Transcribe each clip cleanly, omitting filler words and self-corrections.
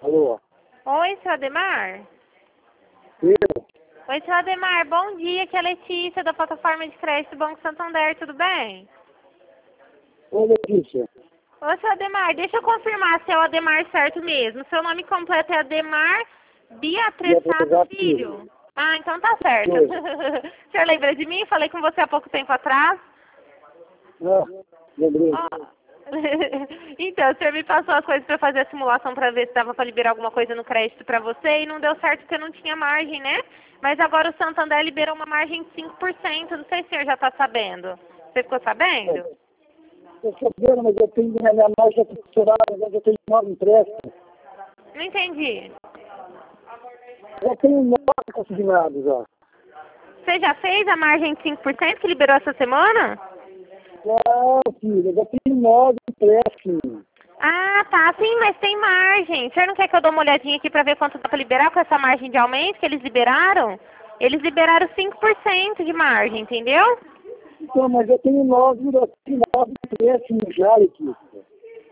Alô? Oi, seu Ademar? Eu? Oi, seu Ademar, bom dia, aqui é a Letícia da plataforma de crédito do Banco Santander, tudo bem? Ô, Letícia. Ô, seu Ademar, deixa eu confirmar se é o Ademar certo mesmo. Seu nome completo é Ademar Beatrezado Filho. Ah, então tá certo. O senhor lembra de mim? Falei com você há pouco tempo atrás. Ah, lembrei. Então, o senhor me passou as coisas para fazer a simulação para ver se dava para liberar alguma coisa no crédito para você e não deu certo porque não tinha margem, né? Mas agora o Santander liberou uma margem de 5%. Não sei se o senhor já está sabendo. Você ficou sabendo? Eu estou vendo, mas eu tenho minha margem estruturada, mas eu tenho 9 empréstimos. Não entendi. Eu tenho 9 consignados, ó. Você já fez a margem de 5% que liberou essa semana? Não, filha, eu tenho 9 empréstimos. Ah, tá. Sim, mas tem margem. O senhor não quer que eu dê uma olhadinha aqui para ver quanto dá para liberar com essa margem de aumento que eles liberaram? Eles liberaram 5% de margem, entendeu? Então, mas eu tenho 9 empréstimos já, Letícia.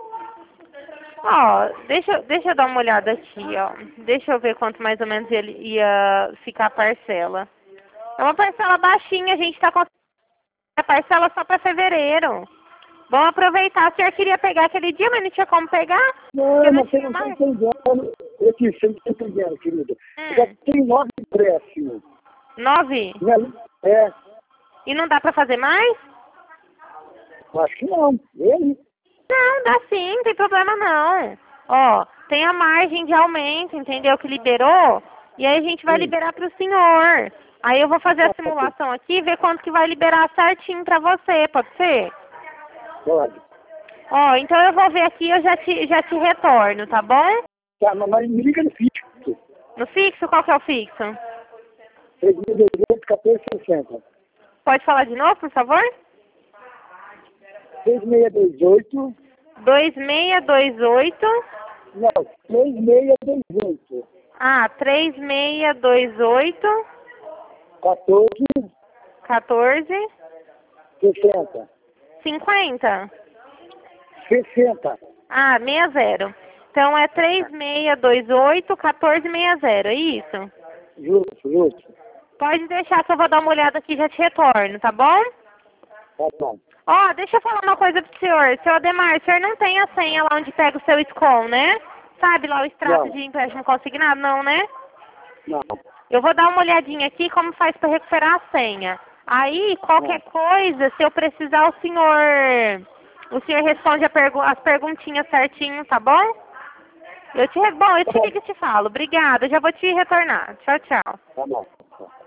Ó, deixa eu dar uma olhada aqui, ó. Deixa eu ver quanto mais ou menos ele ia ficar a parcela. É uma parcela baixinha, a gente tá com a parcela só para fevereiro. Vamos aproveitar. O senhor queria pegar aquele dia, mas não tinha como pegar? Não, Porque mas você tinha não está mais. entendendo. Letícia, você não está entendendo, querida. Eu já tenho 9 empréstimos. 9? É, E não dá para fazer mais? eu acho que não. Ele? Não, dá sim, não tem problema não. Ó, tem a margem de aumento, entendeu? Que liberou. E aí a gente vai liberar para o senhor. Aí eu vou fazer a simulação aqui e ver quanto que vai liberar certinho para você, pode ser? Pode. Ó, então eu vou ver aqui e eu já te retorno, tá bom? Tá, mas me liga no fixo. No fixo, qual que é o fixo? 3.200, 1460. Pode falar de novo, por favor? 3628. 2628. Não, 3628. Ah, 3628 14, 14 60. 50. 60. Ah, 60. Então é 3628 1460, é isso? Justo. Pode deixar que eu vou dar uma olhada aqui e já te retorno, tá bom? Tá bom. Ó, deixa eu falar uma coisa pro senhor. Seu Ademar, o senhor não tem a senha lá onde pega o seu SCOM, né? Sabe lá o extrato Não. de empréstimo consignado? Não, né? Não. Eu vou dar uma olhadinha aqui como faz para recuperar a senha. Aí, qualquer coisa, se eu precisar, o senhor responde as perguntinhas certinho, tá bom? Eu te ligo e te falo. Obrigada, já vou te retornar. Tchau, tchau. Tá bom.